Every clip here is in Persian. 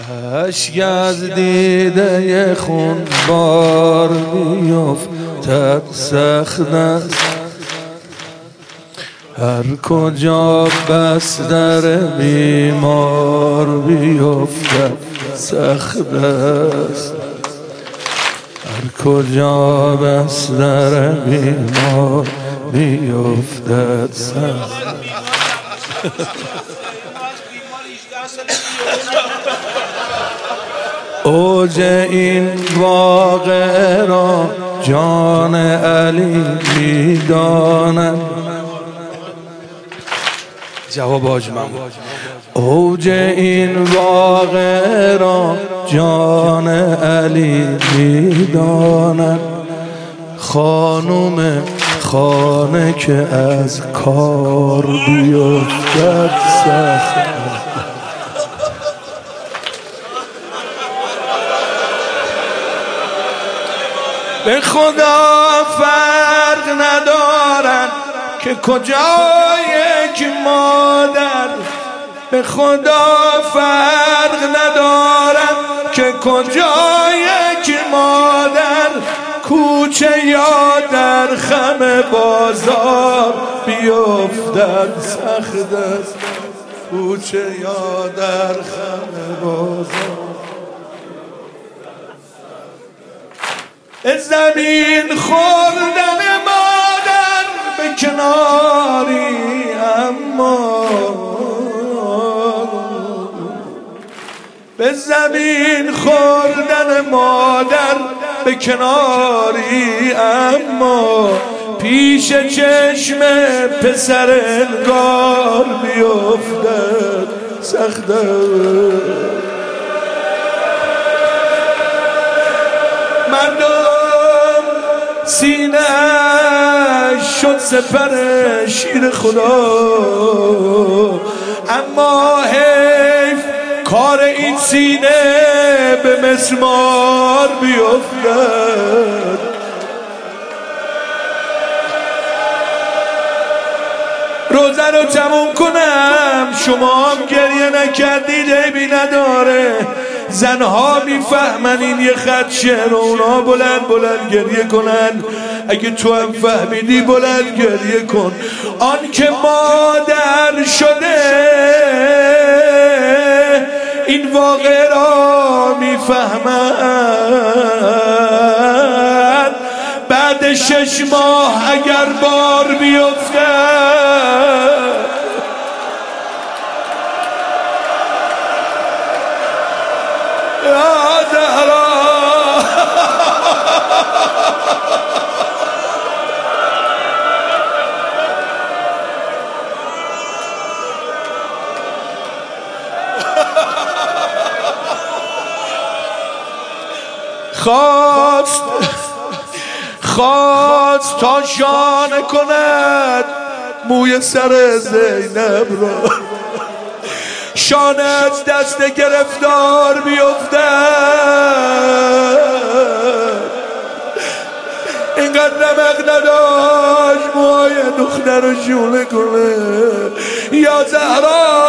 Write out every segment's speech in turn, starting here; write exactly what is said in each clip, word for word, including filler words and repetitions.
اشک از دیده خون بار بیفتد سخت است، هر کجا بس در بیمار بیفتد سخت است، هر کجا بس در بیمار بیفتد سخت. اوج این واقعه را جان علی می‌داند. جواب حاج محمود. اوج این واقعه را جان علی می‌داند. خانم خانه که از کار بیفتد سخت. به خدا فرق ندارد که کجای یک مادر، به خدا فرق ندارد که کجای یک مادر، کوچه یا در خم بازار بیفتد سخت است، کوچه یا در خم بازار. زمین خوردن مادر به کناری، اما به زمین خوردن مادر به کناری، اما پیش چشم پسر انگار بیفتد سخت است. مردم سینه شد سپر شیر خدا، اما حیف کار این سینه به مسمار بیفتد. روزه رو تموم کنم، شما هم گریه نکردید عیبی نداره. زنها میفهمن این یه خط شعر، اونا بلند بلند گریه کنن. اگه تو هم فهمیدی بلند گریه کن. آن که مادر شده این واقعه را میفهمن. بعد شش ماه اگر بار بیفتد، یا زهرا خواست خواست تا شانه کند موی سر زینب را، شانه از دست گرفتار بیفتد. اینقدر نمق نداشت موهای دختر رو شونه کنه. یا زهرا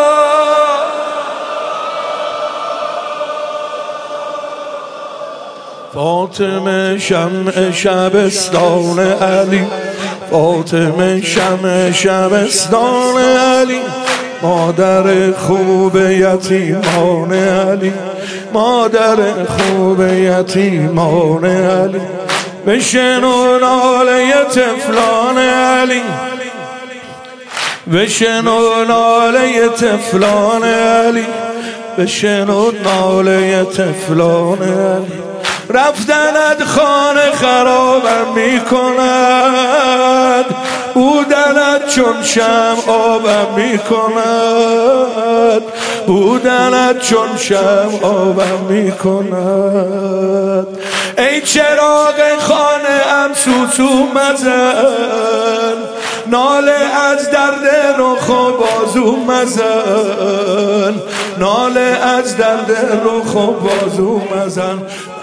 فاطمه شمع شبستان علی، فاطمه شمع شبستان علی، مادر خوب یتیمان علی، مادر خوب یتیمان علی. بشنو ناله طفلان علی، بشنو ناله طفلان علی، بشنو ناله طفلان علی. رفتنت خانه خرابم میکند، بودنت چون شمع آبم میکند، بودنت چون شمع آبم میکند. ای چراغ خانه ام سوسو مزن، ناله از درد رخ و بازو مزن، ناله از درد رخ و بازو مزن.